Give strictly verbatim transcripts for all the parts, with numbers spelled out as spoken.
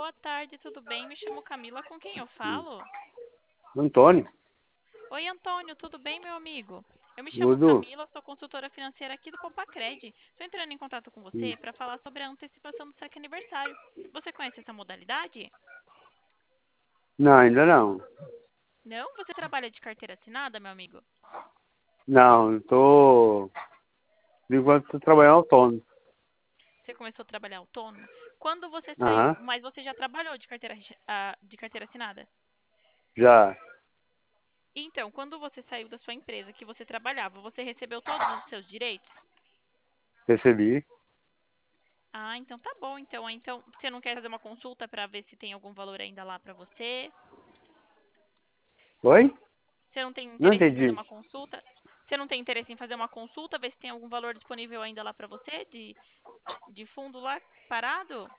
Boa tarde, tudo bem? Me chamo Camila, com quem eu falo? Antônio, Oi, Antônio, tudo bem, meu amigo? Eu me chamo tudo. Camila, sou consultora financeira aqui do Pompacred. Estou entrando em contato com Hum. você para falar sobre a antecipação do saque aniversário. Você conhece essa modalidade? Não, ainda não. Não? Você trabalha de carteira assinada, meu amigo? Não, eu tô. Por enquanto tô trabalhando autônomo. Você começou a trabalhar autônomo? Quando você saiu, Aham, mas você já trabalhou de carteira, ah, de carteira assinada? já Então, quando você saiu da sua empresa que você trabalhava, você recebeu todos os seus direitos? recebi. Ah, então tá bom. Então, Ah, então você não quer fazer uma consulta para ver se tem algum valor ainda lá para você? Oi? Você não tem Não interesse em fazer entendi. uma consulta? Você não tem interesse em fazer uma consulta, ver se tem algum valor disponível ainda lá para você de, de fundo lá parado?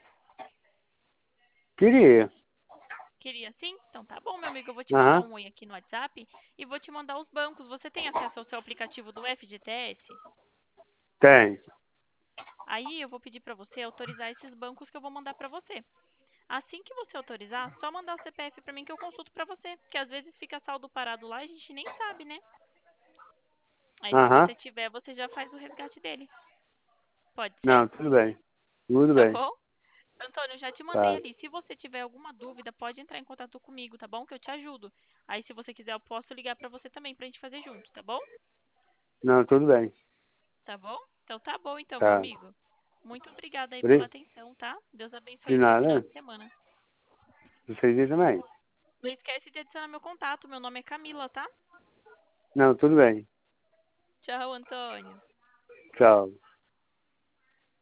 Queria. Queria sim? Então tá bom, meu amigo. Eu vou te mandar Aham, um oi aqui no WhatsApp e vou te mandar os bancos. Você tem acesso ao seu aplicativo do F G T S? tem. Aí eu vou pedir para você autorizar esses bancos que eu vou mandar para você. Assim que você autorizar, só mandar o C P F para mim que eu consulto para você, porque às vezes fica saldo parado lá e a gente nem sabe, né? Aí se Aham. você tiver, você já faz o resgate dele. Pode ser? Não, tudo bem. Tudo Tá bem. bom? Antônio, eu já te mandei Tá. ali. Se você tiver alguma dúvida, pode entrar em contato comigo, tá bom? Que eu te ajudo. Aí se você quiser, eu posso ligar para você também pra gente fazer junto, tá bom? Não, tudo bem. Tá bom? Então tá bom então, meu Tá. amigo. Muito obrigada aí pela Ori- atenção, tá? Deus abençoe De o seu final nada. de semana. Vocês aí também. Não esquece de adicionar meu contato. Meu nome é Camila, tá? Não, tudo bem. Tchau, Antônio. Tchau.